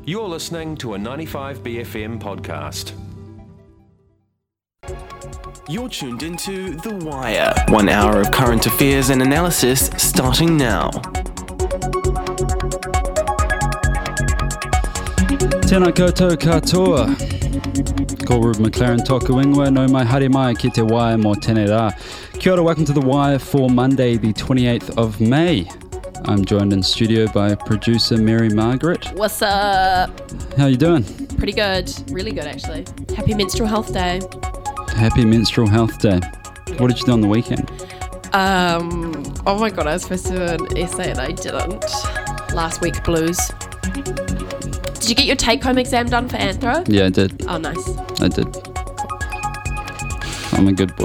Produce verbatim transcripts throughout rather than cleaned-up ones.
You're listening to a ninety-five B F M podcast. You're tuned into The Wire. One hour of current affairs and analysis starting now. Tēnā koutou katoa. Ko Rube McLaren tōku ingoa, no mai haere mai ki te Wire mō tēnei rā. Kia ora, welcome to The Wire for Monday the twenty-eighth of May. I'm joined in studio by producer Mary Margaret. What's up? How you doing? Pretty good. Really good, actually. Happy Menstrual Health Day. Happy Menstrual Health Day. What did you do on the weekend? Um. Oh my god, I was supposed to do an essay and I didn't. Last week blues. Did you get your take-home exam done for Anthro? Yeah, I did. Oh, nice. I did. I'm a good boy.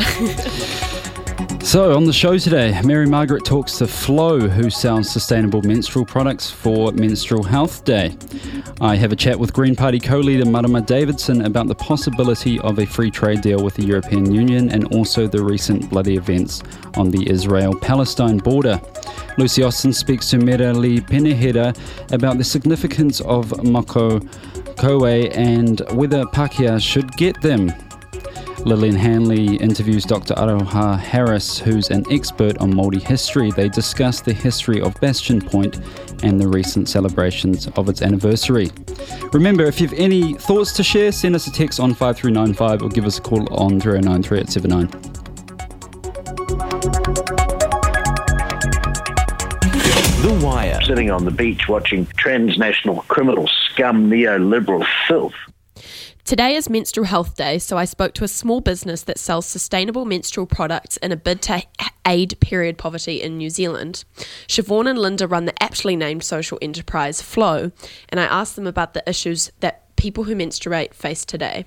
So, on the show today, Mary Margaret talks to Flo, who sells sustainable menstrual products for Menstrual Health Day. I have a chat with Green Party co-leader Marama Davidson about the possibility of a free trade deal with the European Union and also the recent bloody events on the Israel-Palestine border. Lucy Austin speaks to Merali Penehera about the significance of mako koe and whether Pākehā should get them. Lillian Hanley interviews Doctor Aroha Harris, who's an expert on Māori history. They discuss the history of Bastion Point and the recent celebrations of its anniversary. Remember, if you have any thoughts to share, send us a text on five three nine five or give us a call on zero nine three eight seven nine. The Wire. Sitting on the beach watching transnational criminal scum, neoliberal filth. Today is Menstrual Health Day, so I spoke to a small business that sells sustainable menstrual products in a bid to aid period poverty in New Zealand. Siobhan and Linda run the aptly named social enterprise Flo, and I asked them about the issues that people who menstruate face today.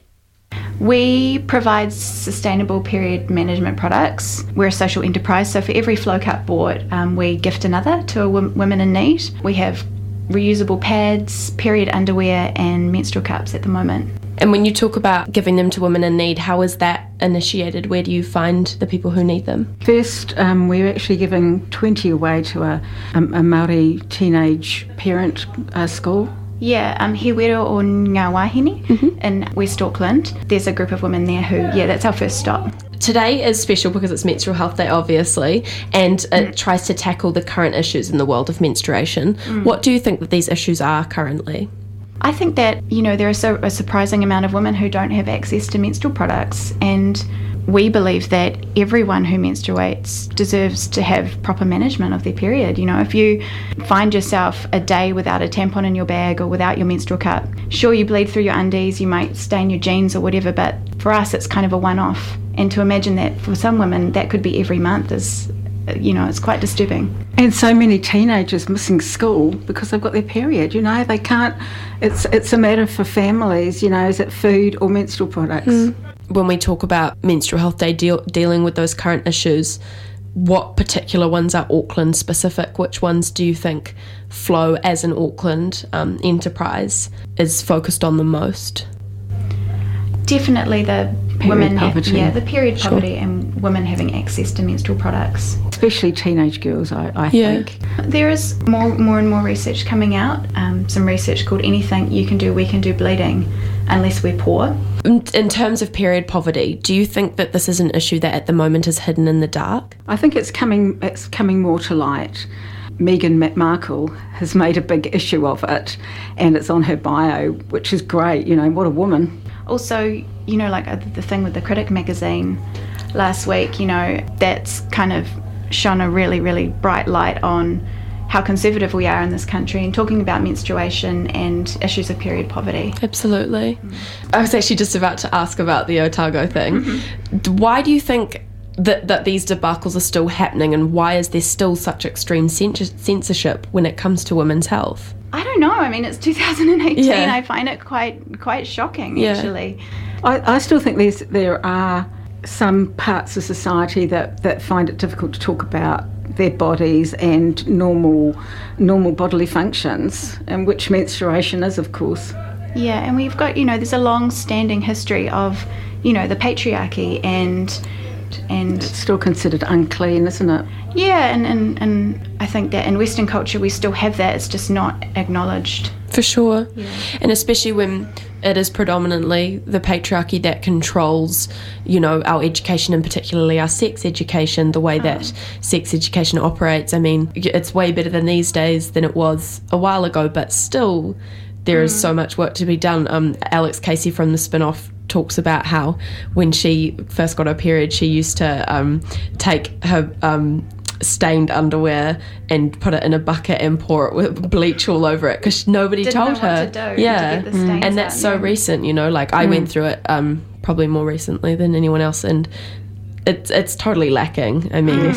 We provide sustainable period management products. We're a social enterprise, so for every Flo Cup bought, um, we gift another to a w- women in need. We have reusable pads, period underwear, and menstrual cups at the moment. And when you talk about giving them to women in need, how is that initiated? Where do you find the people who need them? First, um, we're actually giving twenty away to a, a, a Māori teenage parent uh, school. Yeah, um, He Wero o Ngā Wahine mm-hmm. in West Auckland. There's a group of women there who, yeah, that's our first stop. Today is special because it's Menstrual Health Day, obviously, and it mm. tries to tackle the current issues in the world of menstruation. Mm. What do you think that these issues are currently? I think that, you know, there is a, a surprising amount of women who don't have access to menstrual products, and we believe that everyone who menstruates deserves to have proper management of their period. You know, if you find yourself a day without a tampon in your bag or without your menstrual cup, sure, you bleed through your undies, you might stain your jeans or whatever, but for us it's kind of a one-off. And to imagine that for some women that could be every month is, you know, it's quite disturbing. And so many teenagers missing school because they've got their period, you know, they can't, it's it's a matter for families, you know, is it food or menstrual products? Mm. When we talk about Menstrual Health Day deal, dealing with those current issues, what particular ones are Auckland specific? Which ones do you think Flo as an Auckland um, enterprise is focused on the most? Definitely the period women, poverty. Ha- yeah, the period Sure. poverty and women having access to menstrual products. Especially teenage girls, I, I Yeah. think. There is more, more and more research coming out. Um, some research called Anything You Can Do, We Can Do Bleeding, Unless We're Poor. In, in terms of period poverty, do you think that this is an issue that at the moment is hidden in the dark? I think it's coming it's coming more to light. Meghan McMarkle has made a big issue of it, and it's on her bio, which is great, you know, what a woman. Also, you know, like uh, the thing with the Critic magazine last week, you know, that's kind of shone a really, really bright light on how conservative we are in this country and talking about menstruation and issues of period poverty. Absolutely. Mm. I was actually just about to ask about the Otago thing. Mm-hmm. Why do you think that, that these debacles are still happening, and why is there still such extreme censorship when it comes to women's health? I don't know. I mean, it's two thousand eighteen. Yeah. I find it quite quite shocking, Yeah. actually. I, I still think there's there are some parts of society that, that find it difficult to talk about their bodies and normal normal bodily functions, and which menstruation is, of course. Yeah, and we've got, you know, there's a long-standing history of, you know, the patriarchy and product. And It's still considered unclean, isn't it? yeah, and, and, and I think that in Western culture we still have that, it's just not acknowledged. For sure. And especially when it is predominantly the patriarchy that controls, you know, our education and particularly our sex education, the way that sex education operates. I mean, it's way better than these days than it was a while ago, but still there is so much work to be done. Um, Alex Casey from The Spin-Off talks about how when she first got her period, she used to um, take her... Um, stained underwear and put it in a bucket and pour it with bleach all over it because nobody Didn't told know her. what to do yeah, to get the stains and that's out, so yeah. recent. You know, like I went through it um, probably more recently than anyone else, and it's it's totally lacking. I mean.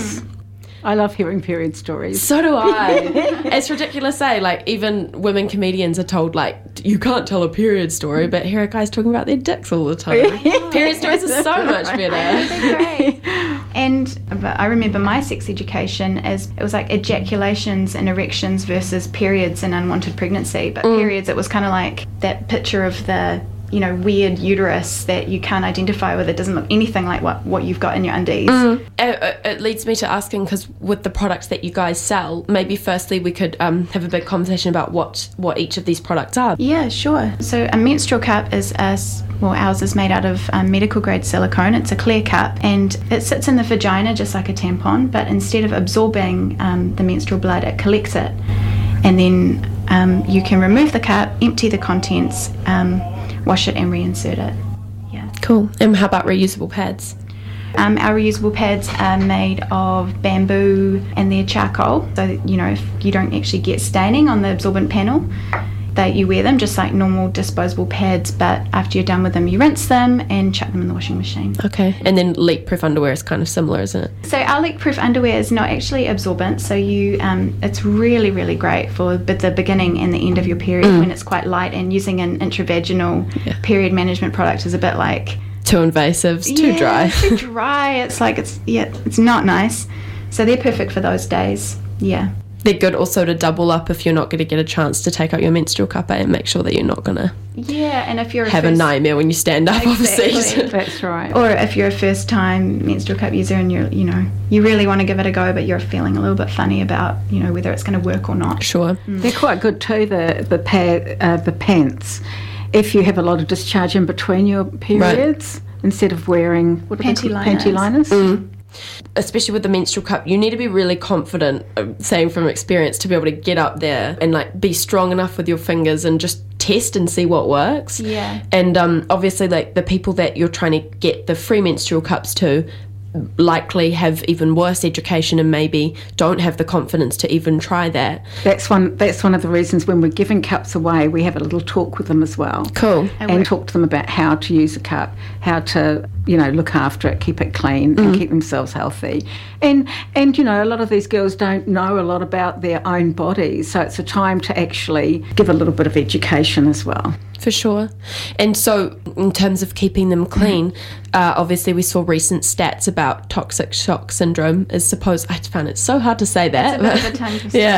I love hearing period stories. So do I. It's ridiculous, eh? Like, even women comedians are told, like, you can't tell a period story, but here are guys talking about their dicks all the time. Period stories are so much better. They're great. And but I remember my sex education as it was like ejaculations and erections versus periods and unwanted pregnancy. But periods, it was kind of like that picture of the, you know, weird uterus that you can't identify with. It doesn't look anything like what, what you've got in your undies. It, it, it leads me to asking, because with the products that you guys sell, maybe firstly we could um, have a big conversation about what, what each of these products are. Yeah, sure. So a menstrual cup is a, s- well, ours is made out of um, medical grade silicone. It's a clear cup and it sits in the vagina just like a tampon, but instead of absorbing um, the menstrual blood, it collects it. And then um, you can remove the cup, empty the contents, um, wash it and reinsert it. Yeah. Cool. And how about reusable pads? Um, our reusable pads are made of bamboo and they're charcoal. So, you know, if you don't actually get staining on the absorbent panel, they, you wear them just like normal disposable pads, but after you're done with them, you rinse them and chuck them in the washing machine. Okay. And then leak-proof underwear is kind of similar, isn't it? So our leak-proof underwear is not actually absorbent, so you um, it's really, really great for but the beginning and the end of your period when it's quite light, and using an intravaginal Yeah. period management product is a bit like... Too invasive, it's too Yeah, dry. too dry. It's like, it's yeah, it's not nice. So they're perfect for those days, yeah. They're good also to double up if you're not going to get a chance to take out your menstrual cup and make sure that you're not going to Yeah, and if you're a have a first, nightmare when you stand up off a Exactly. seat. That's right. or if you're a first time menstrual cup user and you're, you know, you really want to give it a go, but you're feeling a little bit funny about, you know, whether it's going to work or not. Sure. They're quite good too, the the pad, uh, the pants. If you have a lot of discharge in between your periods, instead of wearing what are they Panty called? liners. Panty liners. Especially with the menstrual cup, you need to be really confident, uh, saying from experience, to be able to get up there and like be strong enough with your fingers and just test and see what works. Yeah. And um, obviously, like the people that you're trying to get the free menstrual cups to likely have even worse education and maybe don't have the confidence to even try that. That's one. That's one of the reasons when we're giving cups away, we have a little talk with them as well. Cool. And talk to them about how to use a cup, how to, you know, look after it, keep it clean, and keep themselves healthy. And and you know, a lot of these girls don't know a lot about their own bodies, so it's a time to actually give a little bit of education as well. For sure. And so, in terms of keeping them clean, uh, obviously we saw recent stats about toxic shock syndrome. Is supposed I found it so hard to say that. It's a bit of a tongue twister. Yeah,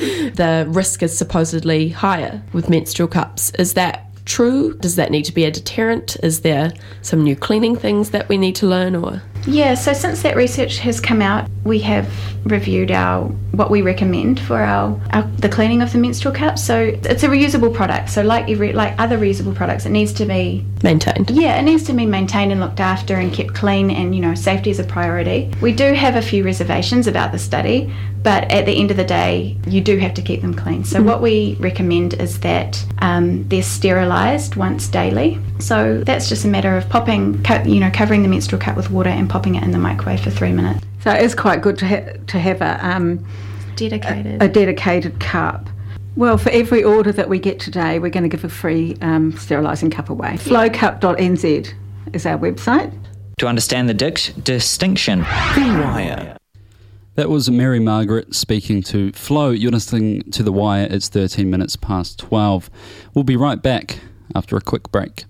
the risk is supposedly higher with menstrual cups. Is that true? Does that need to be a deterrent? Is there some new cleaning things that we need to learn, or? Yeah, so since that research has come out, we have reviewed our what we recommend for our, our the cleaning of the menstrual cup. So it's a reusable product. So like every like other reusable products, it needs to be Maintained. yeah, it needs to be maintained and looked after and kept clean, and you know, safety is a priority. We do have a few reservations about the study, but at the end of the day, you do have to keep them clean. So what we recommend is that um, they're sterilised once daily. So that's just a matter of popping, co- you know, covering the menstrual cup with water and popping it in the microwave for three minutes. So it is quite good to ha- to have a um, Dedicated. a dedicated cup. Well, for every order that we get today, we're going to give a free um, sterilising cup away. flowcup dot n z is our website. To understand the dic- distinction. The Wire. That was Mary Margaret speaking to Flo. You're listening to The Wire. It's thirteen minutes past twelve. We'll be right back after a quick break.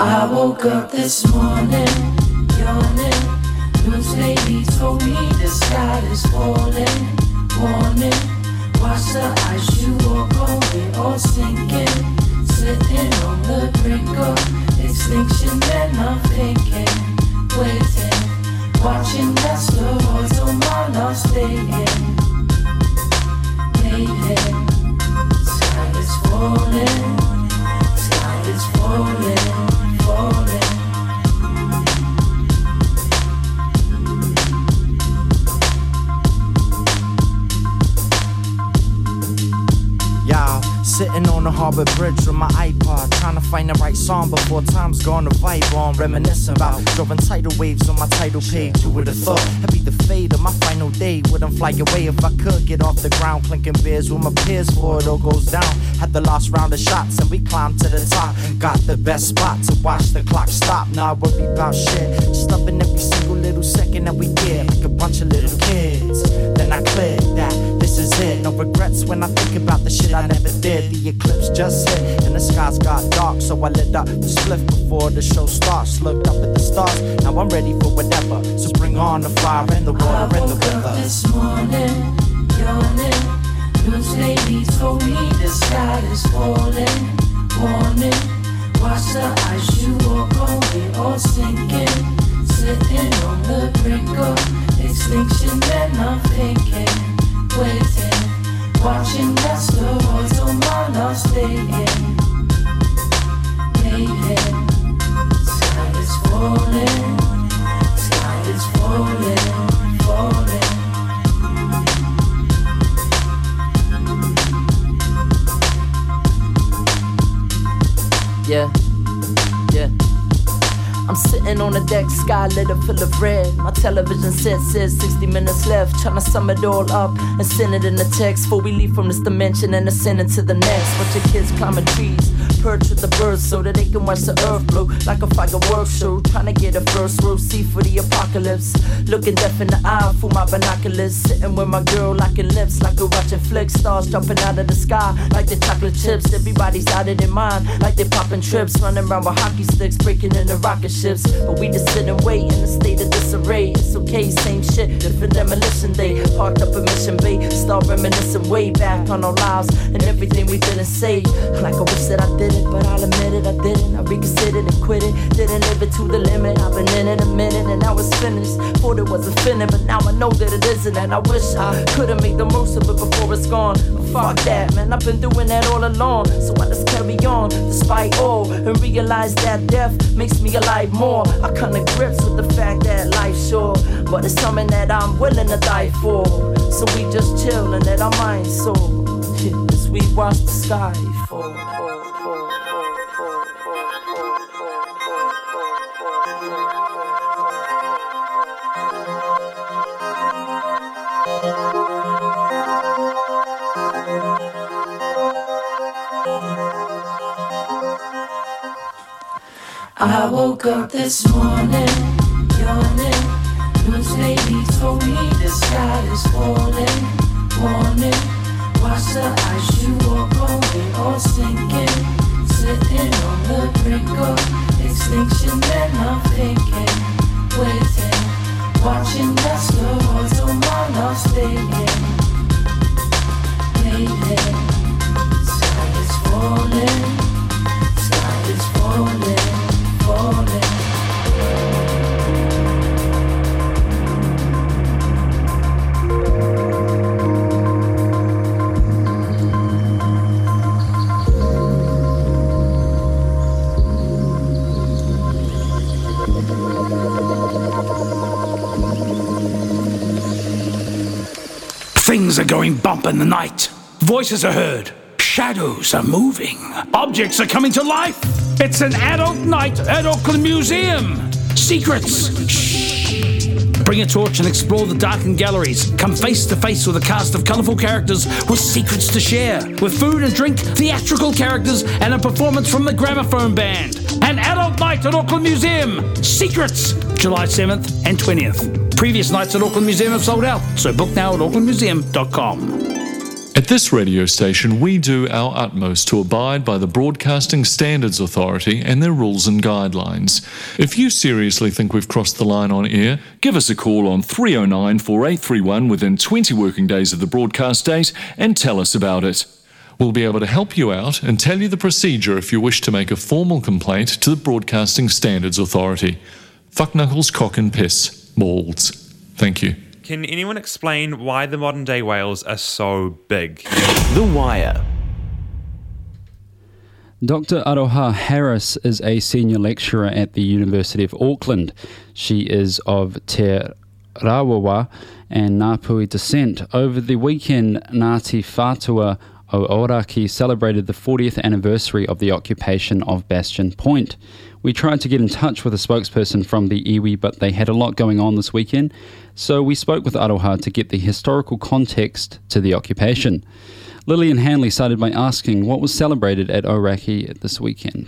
I woke up this morning, yawning. News lady told me the sky is falling. Warning, watch the ice you walk on, we all sinking. Sitting on the brink of extinction, then I'm thinking, waiting, watching as the world's on my lost staying. Mayhem, sky is falling, sky is falling, falling. Sitting on the Harbour Bridge with my iPod, trying to find the right song before time's gone to vibe on. Reminiscing about drawing tidal waves on my title page. Who would have thought it'd be the fate of my final day? Wouldn't fly away if I could get off the ground, clinking beers with my peers before it all goes down. Had the last round of shots and we climbed to the top. Got the best spot to watch the clock stop. Now I worry about shit, just loving every single little second that we get, like a bunch of little kids. Then I cleared that this is it. No regrets when I think about the shit I never did. The eclipse just hit and the skies got dark, so I lit up the spliff before the show starts. Looked up at the stars, now I'm ready for whatever. So bring on the fire and the water and the river. Up this morning, yawning. News lady told me the sky is falling. Warning, watch the ice you walk on, we all sinking. Sitting on the brink of extinction, then I'm thinking, waiting, watching as the world's on my lost staying. Mayhem, sky is falling, sky is falling, falling. Yeah, yeah. I'm sitting on the deck, sky lit up full of red. My television set says sixty minutes left. Trying to sum it all up and send it in the text before we leave from this dimension and ascend into the next. Bunch of kids climbing trees, perch with the birds so that they can watch the earth blow like a fireworks show. Trying to get a first row seat for the apocalypse. Looking deaf in the eye through my binoculars. Sitting with my girl locking lips like we're watching flicks. Stars jumping out of the sky like the chocolate chips. Everybody's out of their mind like they're popping trips. Running around with hockey sticks, breaking into rocket ships. But we just sit and wait in a state of disarray. It's okay, same shit, different demolition day. Parked up in Mission Bay, start reminiscing way back on our lives and everything we didn't say. Like I wish that I did it, but I'll admit it, I didn't. I reconsidered and quit it, didn't live it to the limit. I've been in it a minute and now it's finished. Thought it was a finish, but now I know that it isn't. And I wish I could've made the most of it before it's gone. But fuck that, man, I've been doing that all along. So I just carry on, despite all, and realize that death makes me alive more. I come to grips with the fact that life's short, but it's something that I'm willing to die for. So we just chill and let our minds soar, yeah, as we watch the sky fall. I woke up this morning, yawning. News lady told me the sky is falling. Warning, watch the ice you walk on, we all sinking. Sitting on the brink of extinction, then I'm thinking, waiting, watching as the world's on my lost staying. Mayhem, sky is falling, sky is falling. Things are going bump in the night. Voices are heard. Shadows are moving. Objects are coming to life. It's an adult night at Auckland Museum. Secrets. Shh. Bring a torch and explore the darkened galleries. Come face to face with a cast of colourful characters with secrets to share. With food and drink, theatrical characters, and a performance from the Gramophone Band. An adult night at Auckland Museum. Secrets. July seventh and twentieth. Previous nights at Auckland Museum have sold out, so book now at auckland museum dot com. At this radio station, we do our utmost to abide by the Broadcasting Standards Authority and their rules and guidelines. If you seriously think we've crossed the line on air, give us a call on three oh nine, four eight three one within twenty working days of the broadcast date and tell us about it. We'll be able to help you out and tell you the procedure if you wish to make a formal complaint to the Broadcasting Standards Authority. Fuck knuckles, cock and piss. Balls. Thank you. Can anyone explain why the modern-day whales are so big? The Wire. Doctor Aroha Harris is a senior lecturer at the University of Auckland. She is of Te Rawawa and Ngāpuhi descent. Over the weekend, Ngāti Whātua o Ōrākei celebrated the fortieth anniversary of the occupation of Bastion Point. We tried to get in touch with a spokesperson from the iwi, but they had a lot going on this weekend, so we spoke with Aroha to get the historical context to the occupation. Lillian Hanley started by asking what was celebrated at Ōrākei this weekend.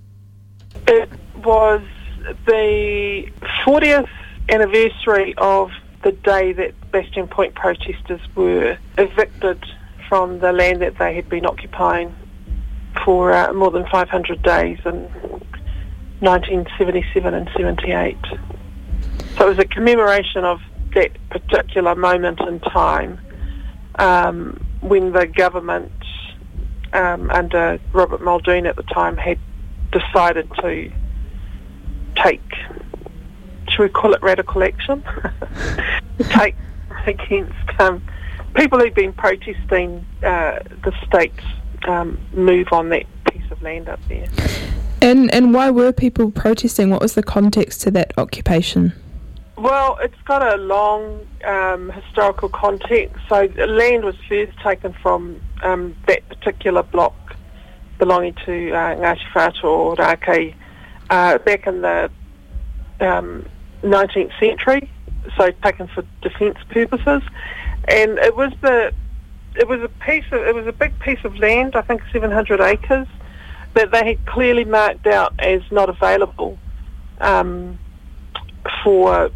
It was the fortieth anniversary of the day that Bastion Point protesters were evicted from the land that they had been occupying for uh, more than five hundred days in nineteen seventy-seven and seventy-eight. So it was a commemoration of that particular moment in time um, when the government um, under Robert Muldoon at the time had decided to take, should we call it radical action? take against um, people who've been protesting uh, the state's um, move on that piece of land up there. And and why were people protesting? What was the context to that occupation? Well, it's got a long um, historical context. So the land was first taken from um, that particular block belonging to uh, Ngāti Whātua Ōrākei uh, back in the um, nineteenth century, so taken for defence purposes. And it was the it was a piece of it was a big piece of land, I think seven hundred acres, that they had clearly marked out as not available um, for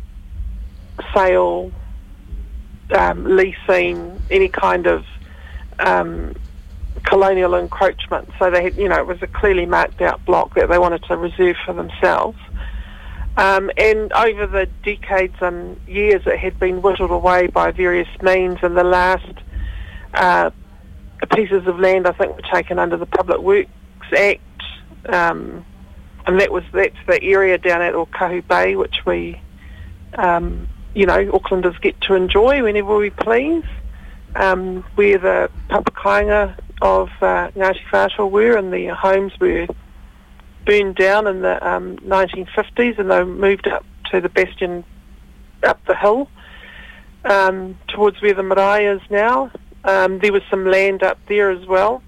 sale, um, leasing, any kind of um, colonial encroachment. So they had, you know, it was a clearly marked out block that they wanted to reserve for themselves. Um, and over the decades and years, it had been whittled away by various means, and the last uh, pieces of land, I think, were taken under the Public Works Act, um, and that was that's the area down at Okahu Bay, which we, um, you know, Aucklanders get to enjoy whenever we please, um, where the papakainga of uh, Ngāti Whātua were, and the homes were burned down in the um, nineteen fifties, and they moved up to the bastion up the hill um, towards where the marae is now. Um, there was some land up there as well,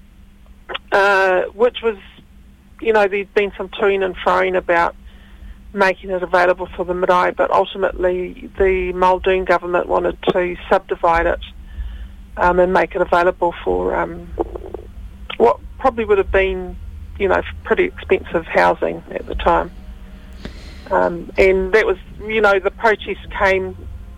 uh, which was, you know, there'd been some toing and froing about making it available for the marae, but ultimately the Muldoon government wanted to subdivide it um, and make it available for um, what probably would have been, you know, pretty expensive housing at the time. Um, and that was, you know, the protest came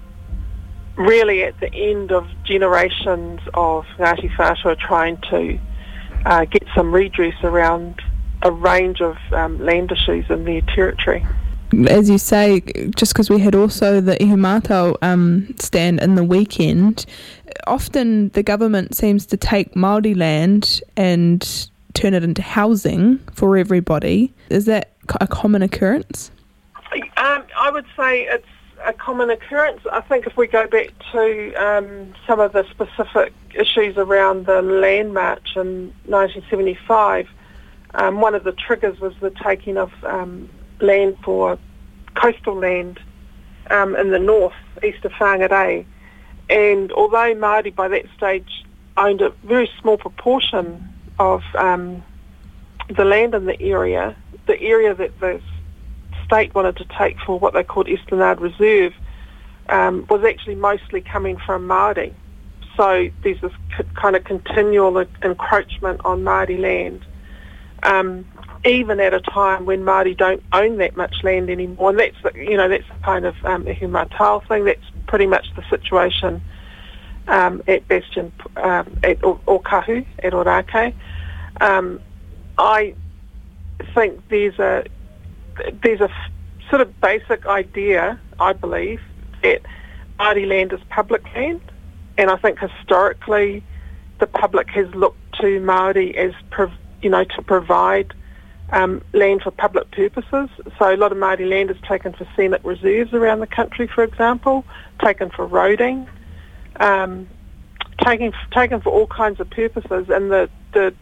really at the end of generations of Ngāti Whātua trying to uh, get some redress around a range of um, land issues in their territory. As you say, just because we had also the Ihumātao um, stand in the weekend, often the government seems to take Māori land and turn it into housing for everybody. Is that a common occurrence? Um, I would say it's a common occurrence. I think if we go back to um, some of the specific issues around the Land March in nineteen seventy-five, um, one of the triggers was the taking of um, land for coastal land um, in the north, east of Whangarei. And although Māori by that stage owned a very small proportion of um, the land in the area, the area that the state wanted to take for what they called Esplanade Reserve um, was actually mostly coming from Māori. So there's this c- kind of continual encroachment on Māori land, um, even at a time when Māori don't own that much land anymore. And that's, the, you know, that's the kind of um, Ihumātao thing. That's pretty much the situation um, at Bastion, um, at Okahu, at Orake. Um, I think there's a there's a f- sort of basic idea, I believe, that Māori land is public land, and I think historically the public has looked to Māori as, prov- you know, to provide um, land for public purposes. So a lot of Māori land is taken for scenic reserves around the country, for example, taken for roading, um, taken taken for all kinds of purposes. And the the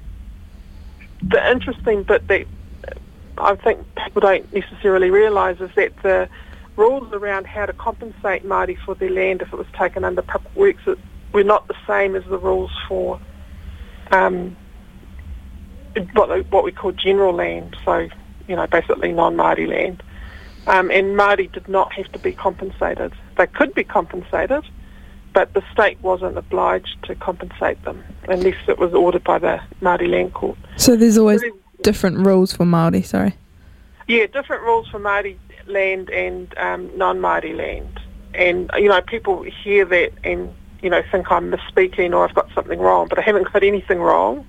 the interesting bit that I think people don't necessarily realise is that the rules around how to compensate Māori for their land if it was taken under public works were not the same as the rules for um, what, what we call general land, so, you know, basically non-Māori land. Um, and Māori did not have to be compensated. They could be compensated, but the state wasn't obliged to compensate them unless it was ordered by the Māori Land Court. So there's always different rules for Māori, sorry? Yeah, different rules for Māori land and um, non-Māori land. And, you know, people hear that and, you know, think I'm misspeaking or I've got something wrong, but I haven't got anything wrong.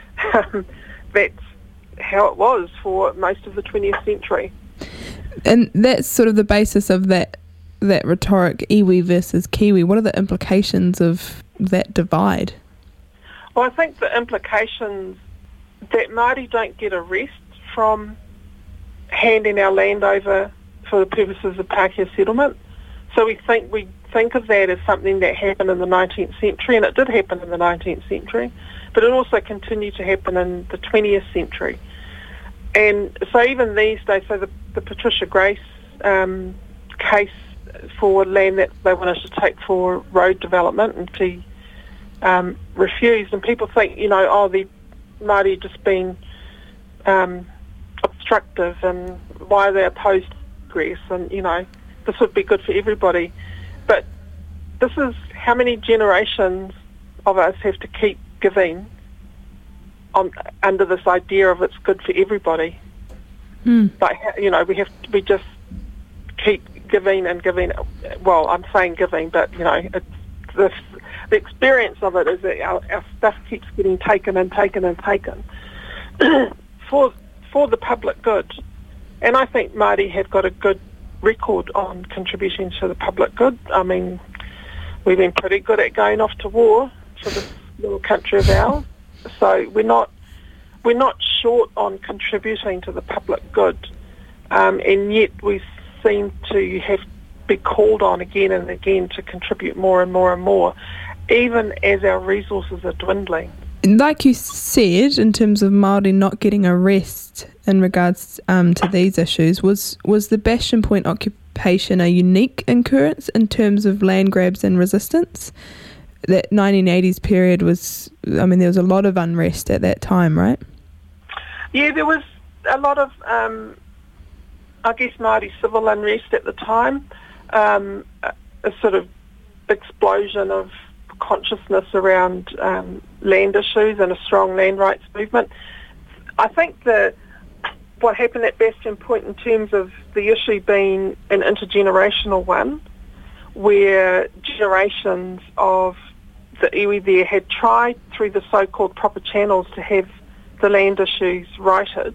That's how it was for most of the twentieth century. And that's sort of the basis of that that rhetoric, iwi versus Kiwi. What are the implications of that divide? Well, I think the implications that Māori don't get a rest from handing our land over for the purposes of Pākehā settlement. So we think we think of that as something that happened in the nineteenth century, and it did happen in the nineteenth century, but it also continued to happen in the twentieth century. And so even these days, so the, the Patricia Grace um, case for land that they wanted to take for road development, and she um, refused, and people think, you know, oh, the Māori just been um, obstructive, and why are they opposed to progress, and, you know, this would be good for everybody. But this is how many generations of us have to keep giving on under this idea of it's good for everybody. Mm. Like, you know, we have we just keep giving and giving. Well, I'm saying giving, but, you know, it's the, the experience of it is that our, our stuff keeps getting taken and taken and taken for for the public good. And I think Māori have got a good record on contributing to the public good. I mean, we've been pretty good at going off to war for this little country of ours. So we're not we're not short on contributing to the public good, um, and yet we seem to have be called on again and again to contribute more and more and more, even as our resources are dwindling. Like you said, in terms of Māori not getting a rest in regards um, to these issues, was was the Bastion Point occupation a unique occurrence in terms of land grabs and resistance? That nineteen eighties period was, I mean, there was a lot of unrest at that time, right? Yeah, there was a lot of, um, I guess, Māori civil unrest at the time, um, a, a sort of explosion of consciousness around um, land issues and a strong land rights movement. I think the what happened at Bastion Point in terms of the issue being an intergenerational one, where generations of the iwi there had tried through the so-called proper channels to have the land issues righted.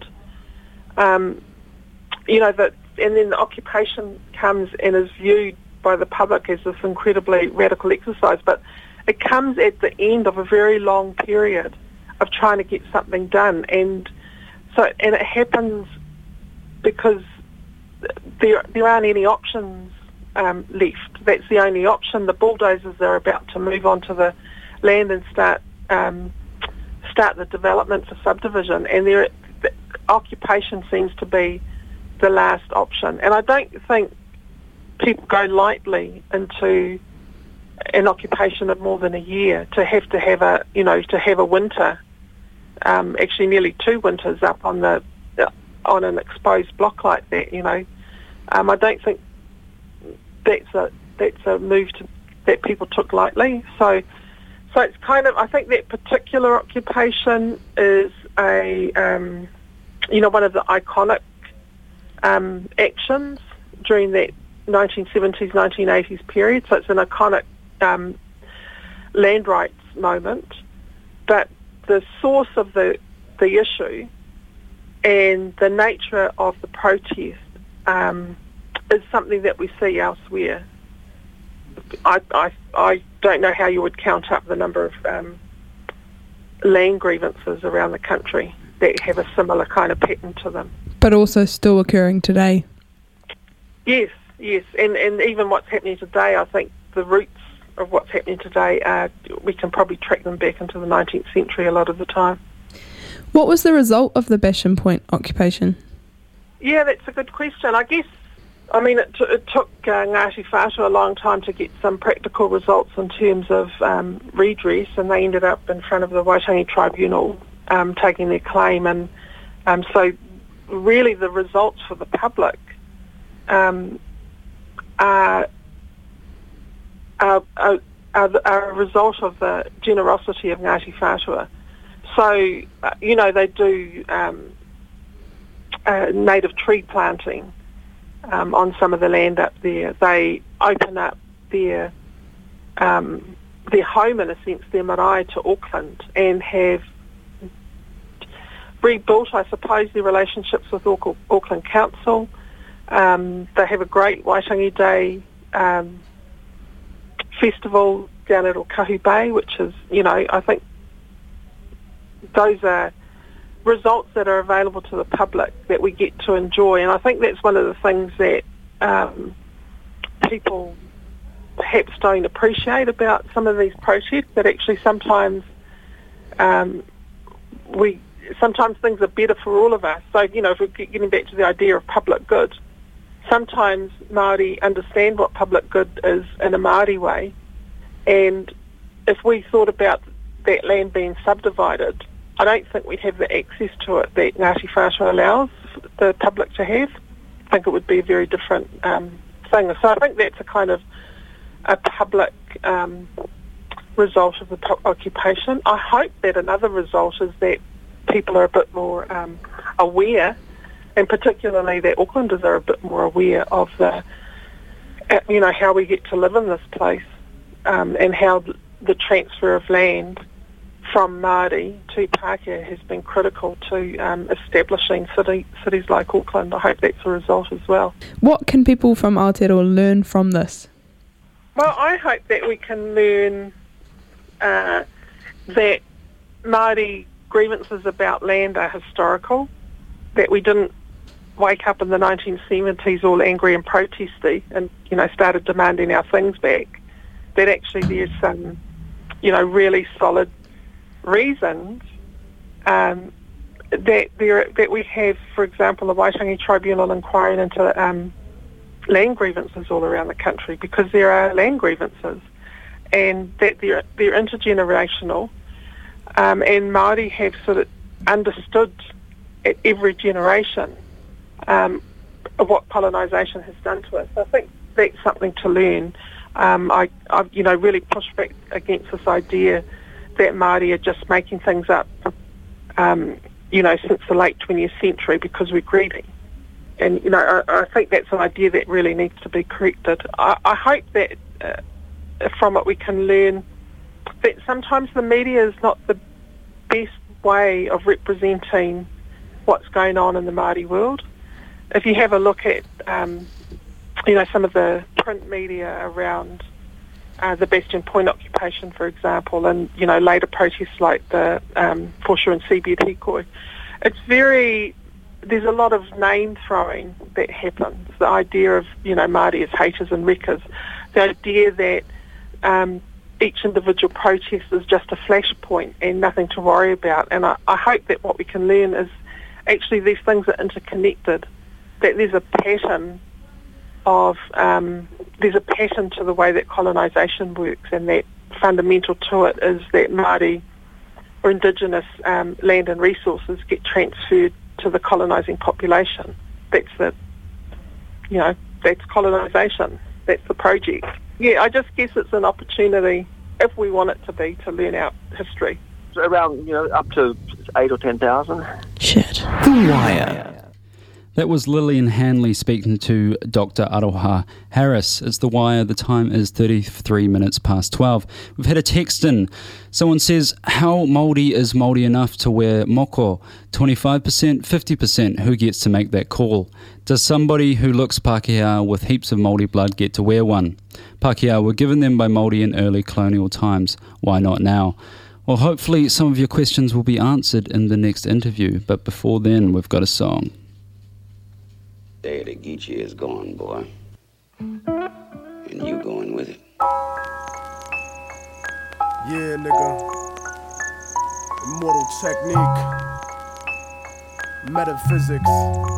Um, you know, that, and then the occupation comes and is viewed by the public as this incredibly radical exercise, but it comes at the end of a very long period of trying to get something done, and so and it happens because there there aren't any options um, left. That's the only option. The bulldozers are about to move onto the land and start um, start the development for subdivision, and there the occupation seems to be the last option. And I don't think people go lightly into an occupation of more than a year to have to have a you know to have a winter, um, actually nearly two winters up on the on an exposed block like that. You know, um, I don't think that's a that's a move to, that people took lightly. So, so it's kind of I think that particular occupation is a um, you know one of the iconic um, actions during that nineteen seventies, nineteen eighties period. So it's an iconic Um, land rights moment, but the source of the the issue and the nature of the protest um, is something that we see elsewhere. I, I, I don't know how you would count up the number of um, land grievances around the country that have a similar kind of pattern to them. But also still occurring today. Yes, yes, and, and even what's happening today, I think the roots of what's happening today, are, we can probably track them back into the nineteenth century a lot of the time. What was the result of the Bastion Point occupation? Yeah, that's a good question. I guess, I mean, it, t- it took uh, Ngāti Whātua a long time to get some practical results in terms of um, redress, and they ended up in front of the Waitangi Tribunal um, taking their claim. And um, so really the results for the public um, are, are, are, are, are a result of the generosity of Ngāti Whātua. So, uh, you know, they do um, uh, native tree planting um, on some of the land up there. They open up their um, their home, in a sense, their marae to Auckland, and have rebuilt, I suppose, their relationships with Auckland Council. Um, they have a great Waitangi Day um, festival down at Okahu Bay, which is, you know, I think those are results that are available to the public that we get to enjoy, and I think that's one of the things that um, people perhaps don't appreciate about some of these protests, that actually sometimes um, we sometimes things are better for all of us. So, you know, if we're getting back to the idea of public good, sometimes Māori understand what public good is in a Māori way, and if we thought about that land being subdivided, I don't think we'd have the access to it that Ngāti Whātua allows the public to have. I think it would be a very different um, thing. So I think that's a kind of a public um, result of the po- occupation. I hope that another result is that people are a bit more um, aware, and particularly that Aucklanders are a bit more aware of the, uh, you know, how we get to live in this place um, and how the transfer of land from Māori to Pākehā has been critical to um, establishing city, cities like Auckland. I hope that's a result as well. What can people from Aotearoa learn from this? Well, I hope that we can learn uh, that Māori grievances about land are historical, that we didn't wake up in the nineteen seventies all angry and protesty and, you know, started demanding our things back, that actually there's some, you know, really solid reasons um, that there that we have, for example, the Waitangi Tribunal inquiring into um, land grievances all around the country, because there are land grievances, and that they're, they're intergenerational, um, and Māori have sort of understood at every generation um, of what colonisation has done to us. I think that's something to learn. Um, I, I, you know, really push back against this idea that Māori are just making things up, um, you know, since the late twentieth century because we're greedy. And, you know, I, I think that's an idea that really needs to be corrected. I, I hope that uh, from it we can learn that sometimes the media is not the best way of representing what's going on in the Māori world. If you have a look at, um, you know, some of the print media around Uh, the Bastion Point occupation, for example, and, you know, later protests like the um, Fosha and Seabed Hikoi. It's very, there's a lot of name throwing that happens. The idea of, you know, Māori as haters and wreckers. The idea that um, each individual protest is just a flashpoint and nothing to worry about. And I, I hope that what we can learn is actually these things are interconnected, that there's a pattern of um, there's a pattern to the way that colonisation works, and that fundamental to it is that Māori or Indigenous um, land and resources get transferred to the colonising population. That's the, you know, that's colonisation. That's the project. Yeah, I just guess it's an opportunity, if we want it to be, to learn our history. Around, you know, up to eight or ten thousand. Shit. The Wire. That was Lillian Hanley speaking to Doctor Aroha Harris. It's The Wire. The time is thirty-three minutes past twelve. We've had a text in. Someone says, how Māori is Māori enough to wear moko? twenty-five percent, fifty percent? Who gets to make that call? Does somebody who looks Pākehā with heaps of Māori blood get to wear one? Pākehā were given them by Māori in early colonial times. Why not now? Well, hopefully some of your questions will be answered in the next interview. But before then, we've got a song. Day of the Geechee is gone, boy. And you going with it. Yeah, nigga. Immortal technique. Metaphysics.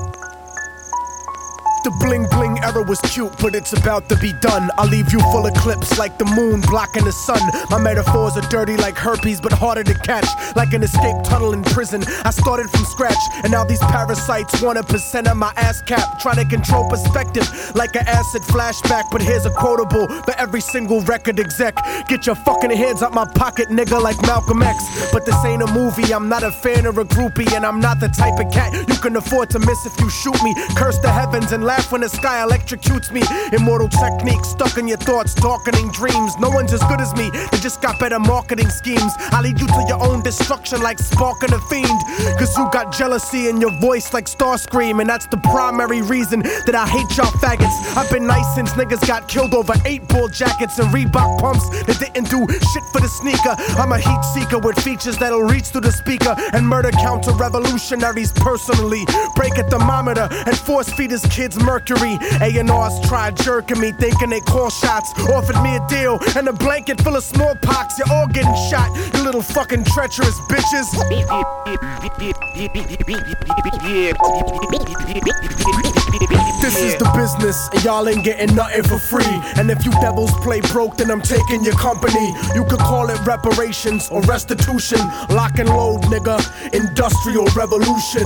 The bling bling era was cute, but it's about to be done. I'll leave you full of clips like the moon blocking the sun. My metaphors are dirty like herpes, but harder to catch. Like an escape tunnel in prison. I started from scratch, and now these parasites want a percent of my ass cap. Trying to control perspective like an acid flashback. But here's a quotable for every single record exec. Get your fucking hands out my pocket, nigga, like Malcolm X. But this ain't a movie, I'm not a fan or a groupie. And I'm not the type of cat you can afford to miss if you shoot me. Curse the heavens and laugh when the sky electrocutes me. Immortal technique stuck in your thoughts, darkening dreams. No one's as good as me, they just got better marketing schemes. I lead you to your own destruction like sparking a fiend. Cause you got jealousy in your voice like Starscream. And that's the primary reason that I hate y'all faggots. I've been nice since niggas got killed over eight ball jackets and Reebok pumps that didn't do shit for the sneaker. I'm a heat seeker with features that'll reach through the speaker and murder counter revolutionaries personally. Break a thermometer and force feed his kids mercury. A and R's tried jerking me, thinking they call shots. Offered me a deal and a blanket full of smallpox. You're all getting shot, you little fucking treacherous bitches. This is the business, and y'all ain't getting nothing for free. And if you devils play broke, then I'm taking your company. You could call it reparations or restitution. Lock and load, nigga. Industrial revolution.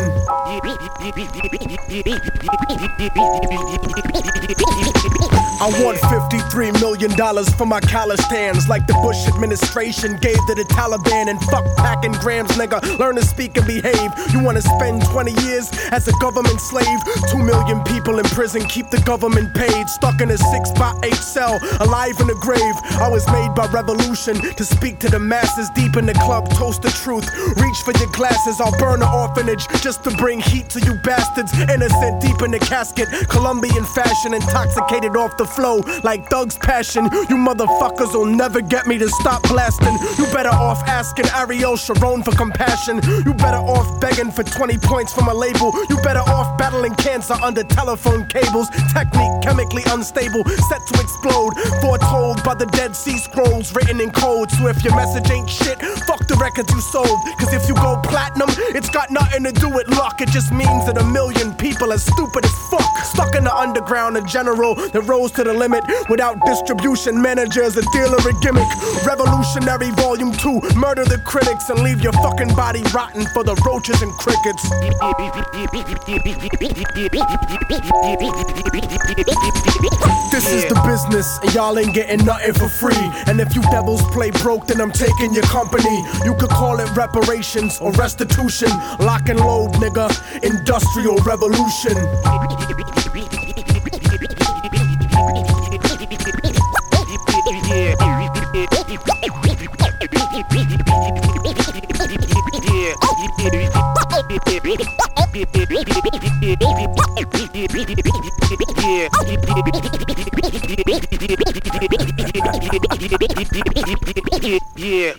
I want fifty-three million dollars for my college stands, like the Bush administration gave to the Taliban. And fuck packing grams, nigga. Learn to speak and behave. You wanna spend twenty years as a government slave? Two million people in prison, keep the government paid. Stuck in a six by eight cell, alive in the grave. I was made by revolution to speak to the masses deep in the club. Toast the truth, reach for your glasses. I'll burn an orphanage just to bring heat to you bastards. Innocent deep in the casket, Colombian fashion, intoxicated off the flow like Doug's passion. You motherfuckers will never get me to stop blasting. You better off asking Ariel Sharon for compassion. You better off begging for twenty points from a label. You better off battling cancer under telephone cables. Technique chemically unstable, set to explode. Foretold by the Dead Sea Scrolls, written in code. So if your message ain't shit, fuck the records you sold. Cause if you go platinum, it's got nothing to do with luck. It just means that a million people are stupid as fuck. Stuck in the underground, a general that rose to the limit. Without distribution managers, a dealer, a gimmick. Revolutionary Volume two, murder the critics and leave your fucking body rotten for the roaches and crickets. This is the business, and y'all ain't getting nothing for free. And if you devils play broke, then I'm taking your company. You could call it reparations or restitution. Lock and load, nigga. Industrial revolution. Yeah.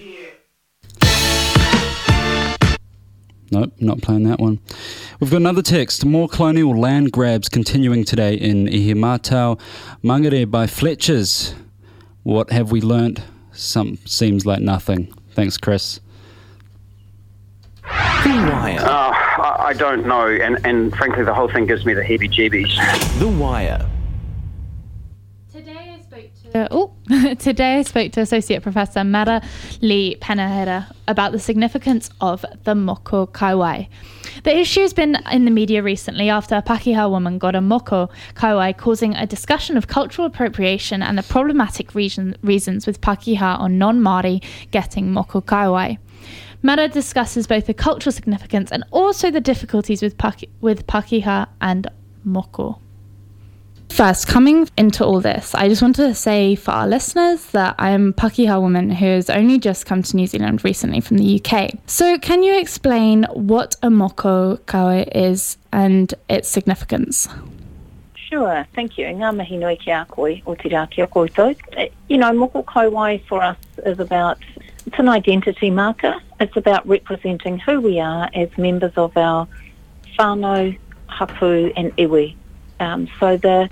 Nope, not playing that one. We've got another text. More colonial land grabs continuing today in Ihimātao Mangere by Fletchers. What have we learnt? Some seems like nothing. Thanks, Chris. The Wire. Uh, I, I don't know, and, and frankly, the whole thing gives me the heebie-jeebies. The Wire. Today I spoke to Uh, oh, today I spoke to Associate Professor Mara Lee Panahera about the significance of the moko kaiwai. The issue has been in the media recently after a Pakeha woman got a moko kaiwai, causing a discussion of cultural appropriation and the problematic reason, reasons with Pakeha or non-Māori getting moko kaiwai. Mara discusses both the cultural significance and also the difficulties with, Pake, with Pakeha and moko. First, coming into all this, I just want to say for our listeners that I'm a Pakeha woman who has only just come to New Zealand recently from the U K. So can you explain what a moko kaiwai is and its significance? Sure, thank you. Ngā mihi nui ki a koe o te rā kia koutou. You know, moko kaiwai for us is about, it's an identity marker. It's about representing who we are as members of our whānau, hapu and iwi. Um, so the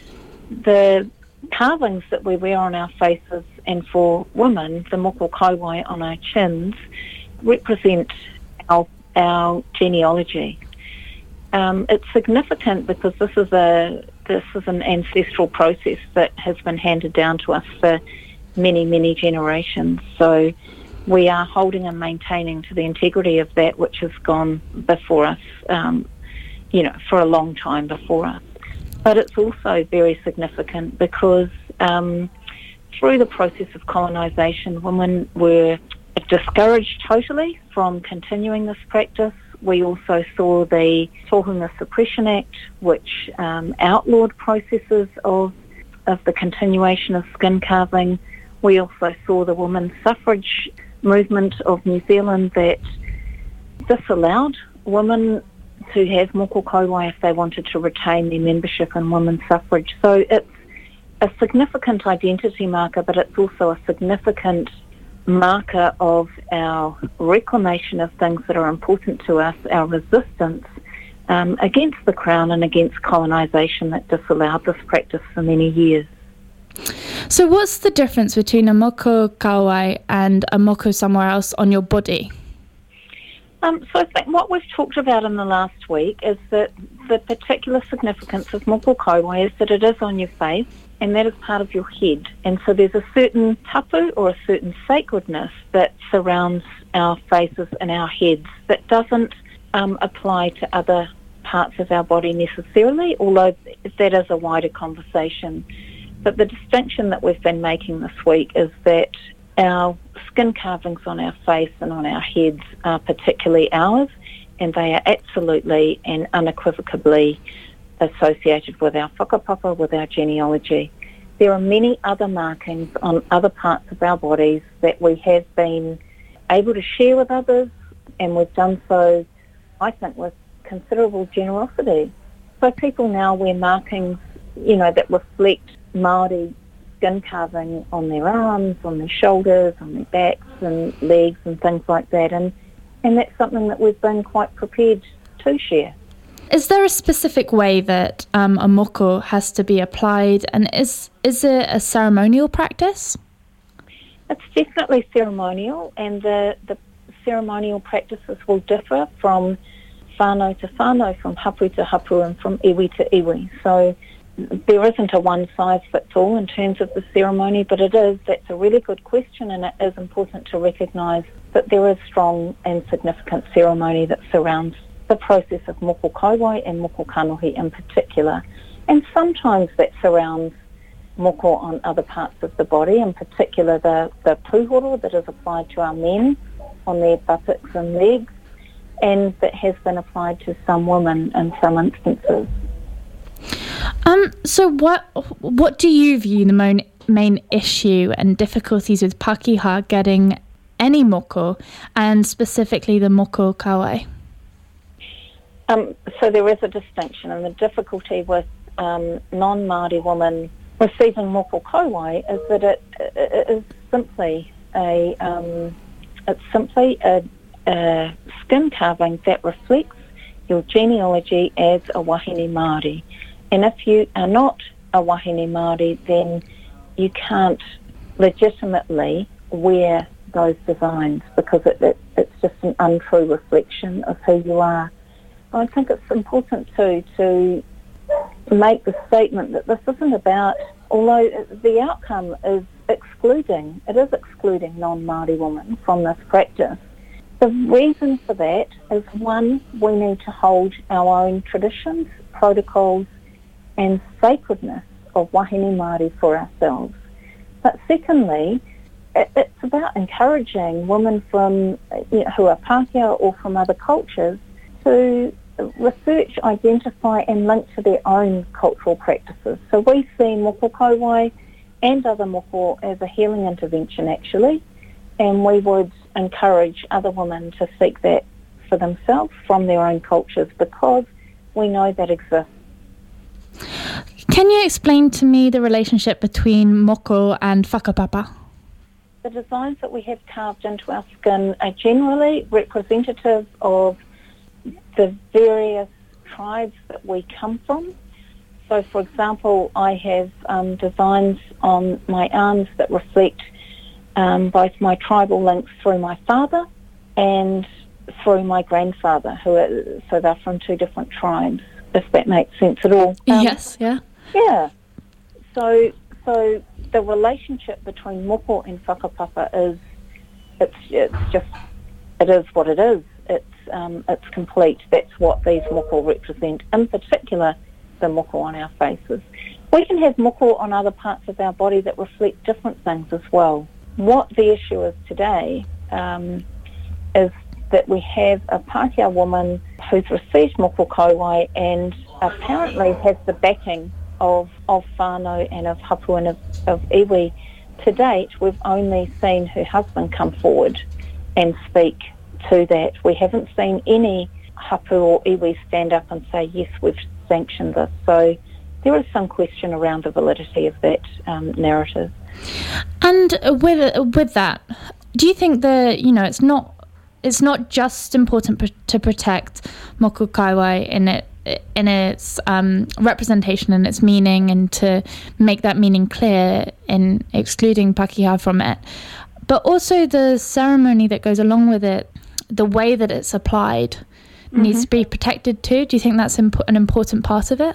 the carvings that we wear on our faces, and for women, the moko kaiwai on our chins, represent our, our genealogy. Um, it's significant because this is a this is an ancestral process that has been handed down to us for many, many generations. So we are holding and maintaining to the integrity of that which has gone before us, um, you know, for a long time before us. But it's also very significant because um, through the process of colonisation, women were discouraged totally from continuing this practice. We also saw the Tohunga Suppression Act, which um, outlawed processes of, of the continuation of skin carving. We also saw the women's suffrage movement of New Zealand that disallowed women to have moko kaiwai if they wanted to retain their membership in women's suffrage. So it's a significant identity marker, but it's also a significant marker of our reclamation of things that are important to us, our resistance um, against the Crown and against colonisation that disallowed this practice for many years. So what's the difference between a moko kaiwai and a moko somewhere else on your body? Um, so I think what we've talked about in the last week is that the particular significance of moko kaiwai is that it is on your face and that is part of your head. And so there's a certain tapu or a certain sacredness that surrounds our faces and our heads that doesn't um, apply to other parts of our body necessarily, although that is a wider conversation. But the distinction that we've been making this week is that our skin carvings on our face and on our heads are particularly ours, and they are absolutely and unequivocally associated with our whakapapa, with our genealogy. There are many other markings on other parts of our bodies that we have been able to share with others, and we've done so, I think, with considerable generosity. So people now wear markings, you know, that reflect Māori skin carving on their arms, on their shoulders, on their backs and legs and things like that, and and that's something that we've been quite prepared to share. Is there a specific way that um, a moko has to be applied, and is is it a ceremonial practice? It's definitely ceremonial, and the, the ceremonial practices will differ from whānau to whānau, from hapu to hapu, and from iwi to iwi. So there isn't a one-size-fits-all in terms of the ceremony, but it is, that's a really good question, and it is important to recognise that there is strong and significant ceremony that surrounds the process of moko kaiwai and moko kanohi in particular. And sometimes that surrounds moko on other parts of the body, in particular the, the puhoro that is applied to our men on their buttocks and legs, and that has been applied to some women in some instances. Um, so what what do you view the main, main issue and difficulties with Pakeha getting any moko, and specifically the moko kaiwai? Um, so there is a distinction, and the difficulty with um, non-Māori women receiving moko kaiwai is that it, it is simply a um, it's simply a, a skin carving that reflects your genealogy as a wahine Māori. And if you are not a wahine Māori, then you can't legitimately wear those designs because it, it, it's just an untrue reflection of who you are. I think it's important too to make the statement that this isn't about although the outcome is excluding, it is excluding non-Māori women from this practice. The reason for that is, one, we need to hold our own traditions, protocols and sacredness of wahine Māori for ourselves. But secondly, it, it's about encouraging women from you know, who are Pākehā or from other cultures to research, identify and link to their own cultural practices. So we see moko kauae and other moko as a healing intervention actually, and we would encourage other women to seek that for themselves from their own cultures because we know that exists. Can you explain to me the relationship between moko and whakapapa? The designs that we have carved into our skin are generally representative of the various tribes that we come from. So, for example, I have um, designs on my arms that reflect um, both my tribal links through my father and through my grandfather, who are, so they're from two different tribes, if that makes sense at all. Um, yes, yeah. Yeah. So, so the relationship between moko and whakapapa is, it's, it's just, it is what it is. It's, um, it's complete. That's what these moko represent, in particular, the moko on our faces. We can have moko on other parts of our body that reflect different things as well. What the issue is today um, is that we have a Pākehā woman who's received moko kauae and apparently has the backing of, of whānau and of hapu and of, of iwi. To date, we've only seen her husband come forward and speak to that. We haven't seen any hapu or iwi stand up and say, yes, we've sanctioned this. So there is some question around the validity of that um, narrative. And with with that, do you think that, you know, it's not it's not just important pr- to protect moko kauae in it in its um, representation and its meaning, and to make that meaning clear in excluding Pākehā from it, but also the ceremony that goes along with it, the way that it's applied, mm-hmm. needs to be protected too? Do you think that's imp- an important part of it?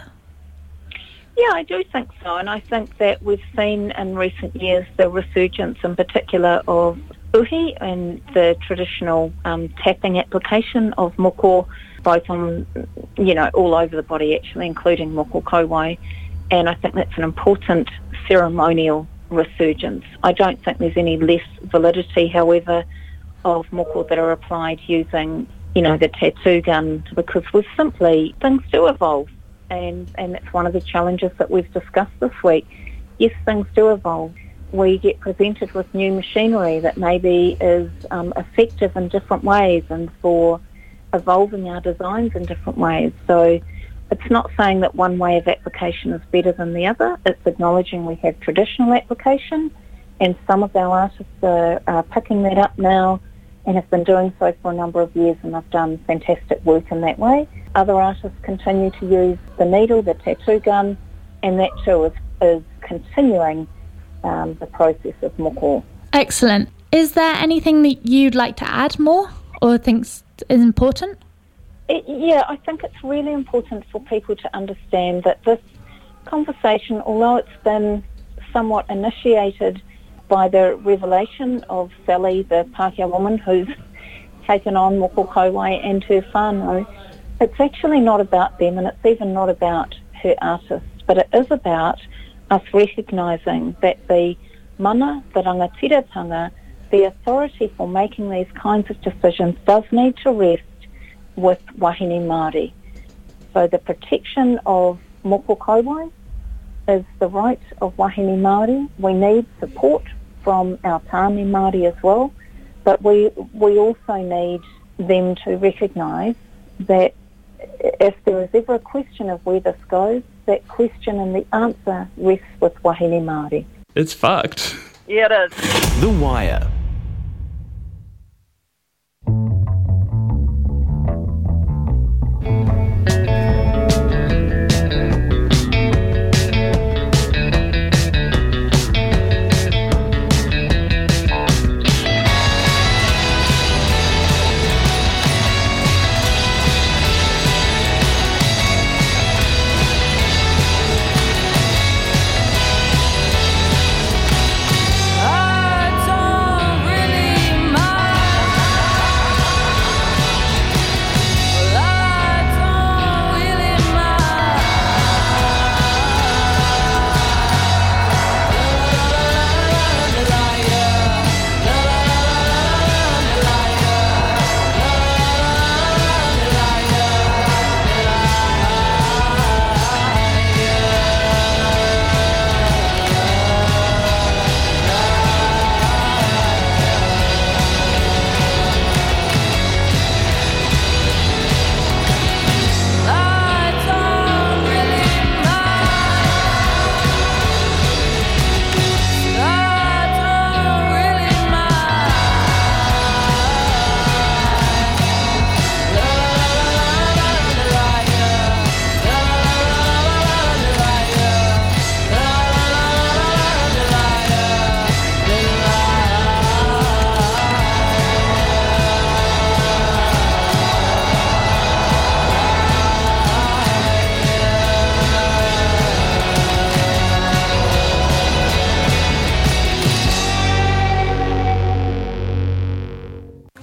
Yeah, I do think so, and I think that we've seen in recent years the resurgence in particular of uhi and the traditional um, tapping application of moko, both on, you know, all over the body actually, including moko kauae, and I think that's an important ceremonial resurgence. I don't think there's any less validity, however, of moko that are applied using, you know, the tattoo gun, because we've simply, things do evolve. And, and that's one of the challenges that we've discussed this week. Yes, things do evolve. We get presented with new machinery that maybe is um, effective in different ways and for evolving our designs in different ways. So it's not saying that one way of application is better than the other. It's acknowledging we have traditional application, and some of our artists are, are picking that up now and have been doing so for a number of years, and they've done fantastic work in that way. Other artists continue to use the needle, the tattoo gun, and that too is, is continuing um, the process of moko. Excellent. Is there anything that you'd like to add more or think is important? It, yeah, I think it's really important for people to understand that this conversation, although it's been somewhat initiated by the revelation of Sally, the Pākehā woman who's taken on moko kauae and her whānau, it's actually not about them, and it's even not about her artist, but it is about us recognising that the mana, the rangatiratanga, the authority for making these kinds of decisions does need to rest with wahine Māori. So the protection of moko kauae is the right of wahine Māori. We need support from our tāne Māori as well, but we we also need them to recognise that if there is ever a question of where this goes, that question and the answer rests with wahine Māori. It's fucked. Yeah, it is. The Wire.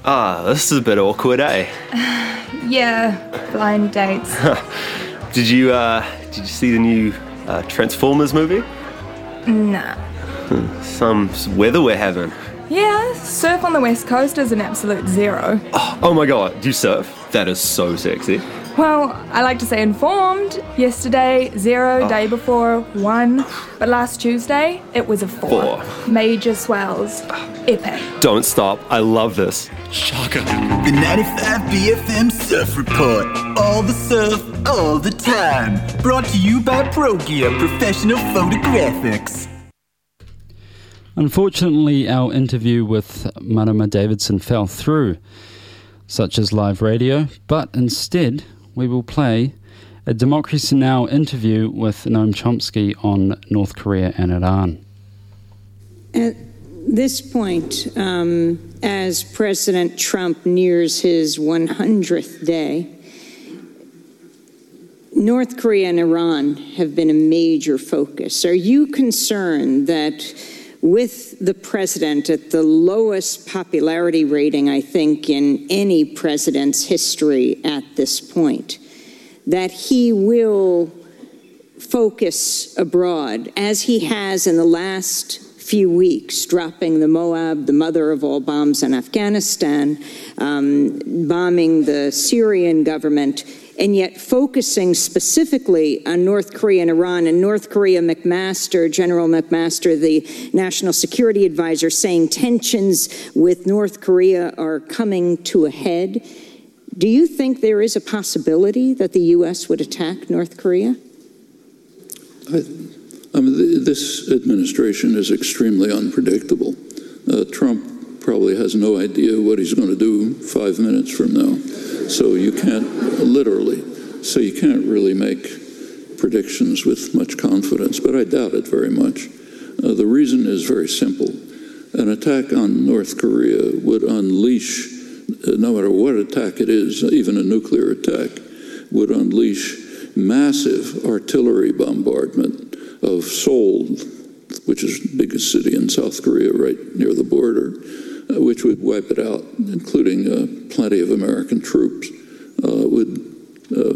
Ah, this is a bit awkward, eh? Yeah, blind dates. Did you, uh, did you see the new uh, Transformers movie? Nah. Some weather we're having. Yeah, surf on the west coast is an absolute zero. Oh, oh my god, do you surf? That is so sexy. Well, I like to say informed. Yesterday, zero. Oh. Day before, one. But last Tuesday, it was a four. Four. Major swells. Epic. Don't stop, I love this. Shaka. The ninety-five B F M Surf Report. All the surf, all the time. Brought to you by ProGear Professional Photographics. Unfortunately, our interview with Marama Davidson fell through, such as live radio, but instead we will play a Democracy Now! Interview with Noam Chomsky on North Korea and Iran. At this point, um, as President Trump nears his one hundredth day, North Korea and Iran have been a major focus. Are you concerned that with the president at the lowest popularity rating, I think, in any president's history at this point, that he will focus abroad, as he has in the last few weeks, dropping the Moab, the mother of all bombs in Afghanistan, um, bombing the Syrian government, and yet focusing specifically on North Korea and Iran. And North Korea, McMaster, General McMaster, the National Security Advisor, saying tensions with North Korea are coming to a head. Do you think there is a possibility that the U S would attack North Korea? I, I mean, th- this administration is extremely unpredictable. Uh, Trump probably has no idea what he's going to do five minutes from now. So you can't, literally, so you can't really make predictions with much confidence, but I doubt it very much. Uh, the reason is very simple. An attack on North Korea would unleash, uh, no matter what attack it is, even a nuclear attack, would unleash massive artillery bombardment of Seoul, which is the biggest city in South Korea right near the border, uh, which would wipe it out, including uh, plenty of American troops. Uh, would uh,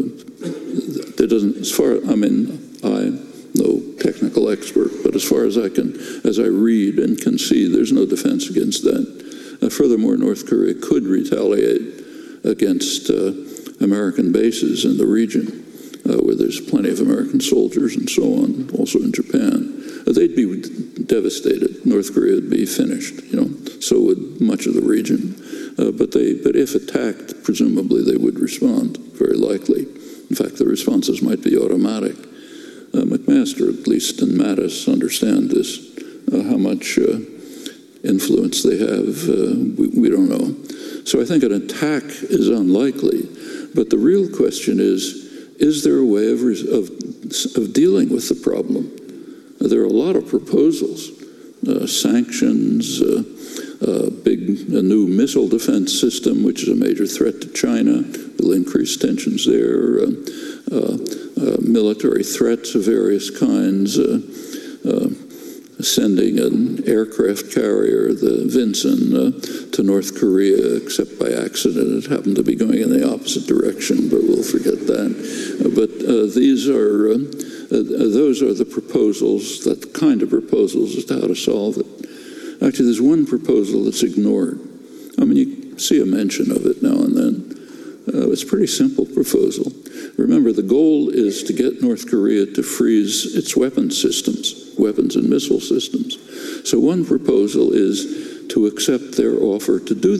there doesn't, as far, I mean, I'm no technical expert, but as far as I can, as I read and can see, there's no defense against that. Uh, furthermore, North Korea could retaliate against uh, American bases in the region, uh, where there's plenty of American soldiers and so on, also in Japan. Uh, they'd be devastated. North Korea would be finished, you know, so would much of the region. Uh, but they, but if attacked, presumably they would respond, very likely. In fact, the responses might be automatic. Uh, McMaster, at least, and Mattis understand this, uh, how much uh, influence they have, uh, we, we don't know. So I think an attack is unlikely, but the real question is, is there a way of, of, of dealing with the problem? Uh, there are a lot of proposals, uh, sanctions, uh, uh, big, a new missile defense system, which is a major threat to China, will increase tensions there, uh, uh, uh, military threats of various kinds, uh, uh, sending an aircraft carrier, the Vinson, uh, to North Korea, except by accident. It happened to be going in the opposite direction, but we'll forget that. Uh, but uh, these are, uh, uh, those are the proposals, that kind of proposals as to how to solve it. Actually, there's one proposal that's ignored. I mean, you see a mention of it now and then. Uh, it's a pretty simple proposal. Remember, the goal is to get North Korea to freeze its weapons systems, weapons and missile systems. So one proposal is to accept their offer to do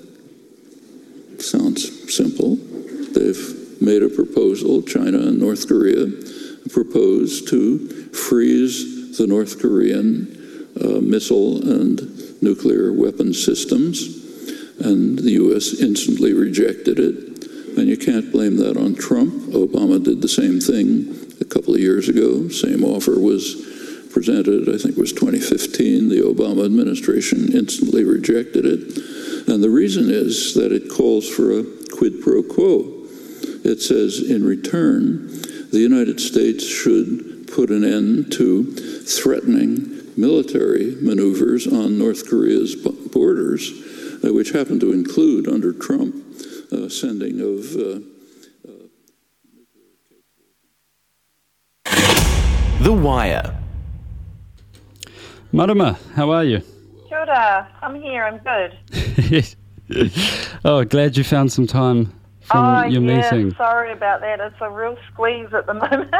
that. Sounds simple. They've made a proposal, China and North Korea proposed to freeze the North Korean uh, missile and nuclear weapons systems, and the U S instantly rejected it. And you can't blame that on Trump. Obama did the same thing a couple of years ago. Same offer was presented, I think it was twenty fifteen. The Obama administration instantly rejected it. And the reason is that it calls for a quid pro quo. It says, in return, the United States should put an end to threatening military maneuvers on North Korea's borders uh, which happened to include, under Trump, uh, sending of... Uh, The Wire. Marama, how are you? Kia ora. I'm here. I'm good. Oh, glad you found some time from oh, your yeah, meeting. Sorry about that. It's a real squeeze at the moment.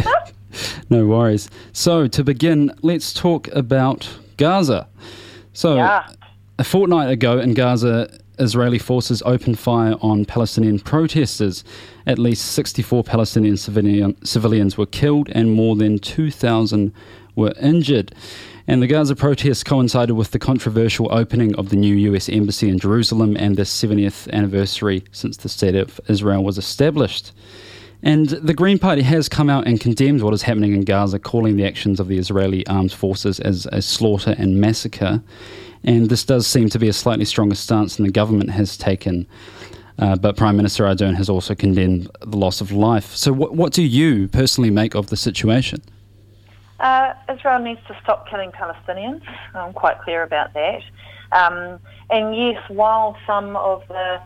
No worries. So, to begin, let's talk about Gaza. So, yeah. a fortnight ago in Gaza, Israeli forces opened fire on Palestinian protesters. At least sixty-four Palestinian civilian, civilians were killed and more than two thousand were injured. And the Gaza protests coincided with the controversial opening of the new U S embassy in Jerusalem and the seventieth anniversary since the State of Israel was established. And the Green Party has come out and condemned what is happening in Gaza, calling the actions of the Israeli armed forces as a slaughter and massacre. And this does seem to be a slightly stronger stance than the government has taken. Uh, but Prime Minister Ardern has also condemned the loss of life. So what, what do you personally make of the situation? Uh, Israel needs to stop killing Palestinians. I'm quite clear about that. Um, and yes, while some of the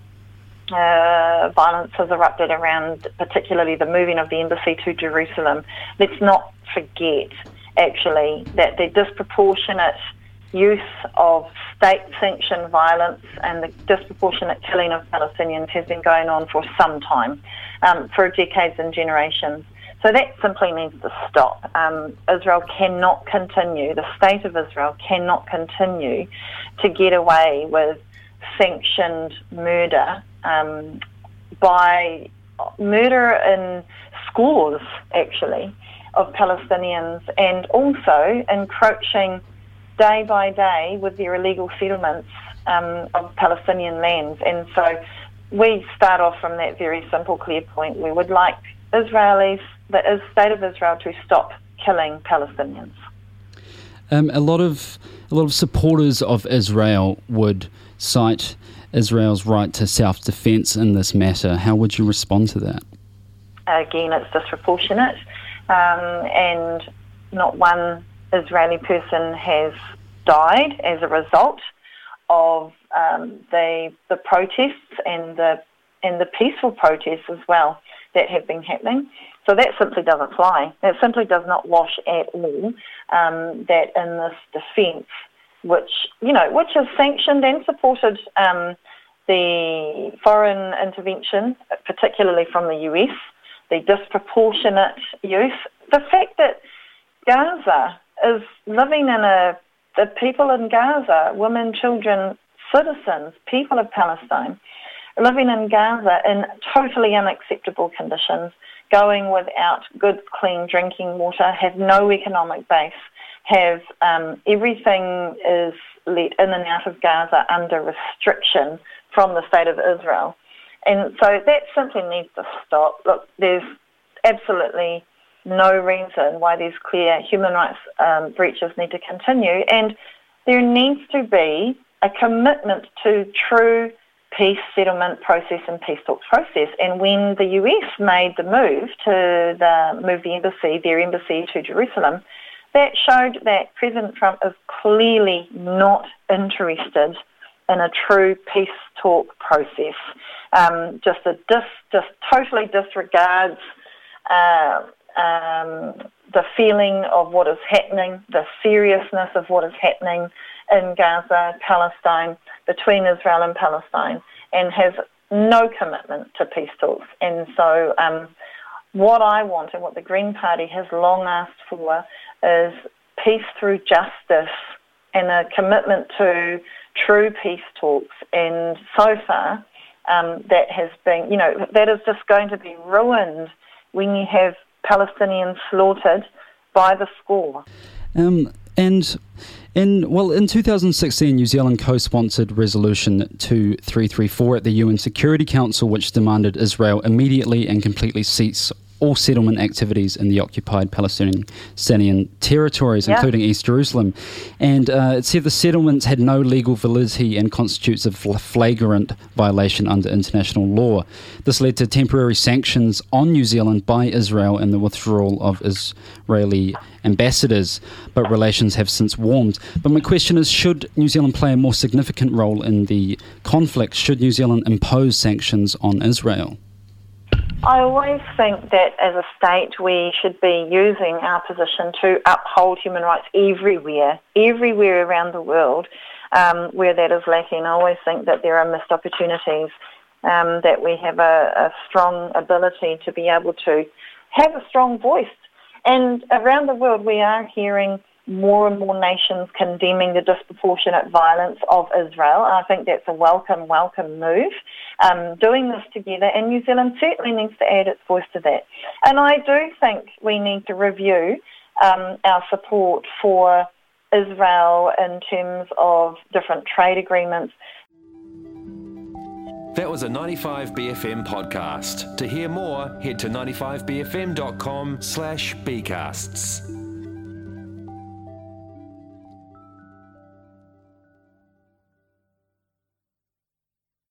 uh, violence has erupted around particularly the moving of the embassy to Jerusalem, let's not forget, actually, that the disproportionate use of state-sanctioned violence and the disproportionate killing of Palestinians has been going on for some time, um, for decades and generations. So that simply needs to stop. Um, Israel cannot continue, the state of Israel cannot continue to get away with sanctioned murder um, by murder in scores, actually, of Palestinians, and also encroaching day by day with their illegal settlements um, of Palestinian lands. And so we start off from that very simple, clear point. We would like Israelis, the state of Israel, to stop killing Palestinians. Um, a lot of a lot of supporters of Israel would cite Israel's right to self-defense in this matter. How would you respond to that? Again, it's disproportionate, um, and not one Israeli person has died as a result of um, the the protests and the and the peaceful protests as well that have been happening. So that simply doesn't fly. That simply does not wash at all. Um, that in this defence, which you know, which is sanctioned and supported um, the foreign intervention, particularly from the U S, the disproportionate use, the fact that Gaza is living in a, the people in Gaza, women, children, citizens, people of Palestine, living in Gaza in totally unacceptable conditions, going without good, clean drinking water, have no economic base, have um, everything is let in and out of Gaza under restriction from the state of Israel. And so that simply needs to stop. Look, there's absolutely no reason why these clear human rights um, breaches need to continue, and there needs to be a commitment to true peace settlement process and peace talks process. And when the U S made the move to the move the embassy, their embassy to Jerusalem, that showed that President Trump is clearly not interested in a true peace talk process. Um, just a dis, just totally disregards Uh, Um, the feeling of what is happening, the seriousness of what is happening in Gaza, Palestine, between Israel and Palestine, and has no commitment to peace talks. And so um, what I want and what the Green Party has long asked for is peace through justice and a commitment to true peace talks. And so far, um, that has been, you know, that is just going to be ruined when you have Palestinians slaughtered by the score. Um, and in well, in two thousand sixteen, New Zealand co-sponsored Resolution two three three four at the U N Security Council, which demanded Israel immediately and completely cease all settlement activities in the occupied Palestinian territories, Yeah. including East Jerusalem. And uh, it said the settlements had no legal validity and constitutes a fl- flagrant violation under international law. This led to temporary sanctions on New Zealand by Israel and the withdrawal of Israeli ambassadors, but relations have since warmed. But my question is, should New Zealand play a more significant role in the conflict? Should New Zealand impose sanctions on Israel? I always think that as a state we should be using our position to uphold human rights everywhere, everywhere around the world um, where that is lacking. I always think that there are missed opportunities, um, that we have a, a strong ability to be able to have a strong voice. And around the world we are hearing more and more nations condemning the disproportionate violence of Israel. I think that's a welcome, welcome move, um, doing this together, and New Zealand certainly needs to add its voice to that. And I do think we need to review um, our support for Israel in terms of different trade agreements. That was a ninety-five B F M podcast. To hear more, head to ninety-five B F M dot com slash B casts.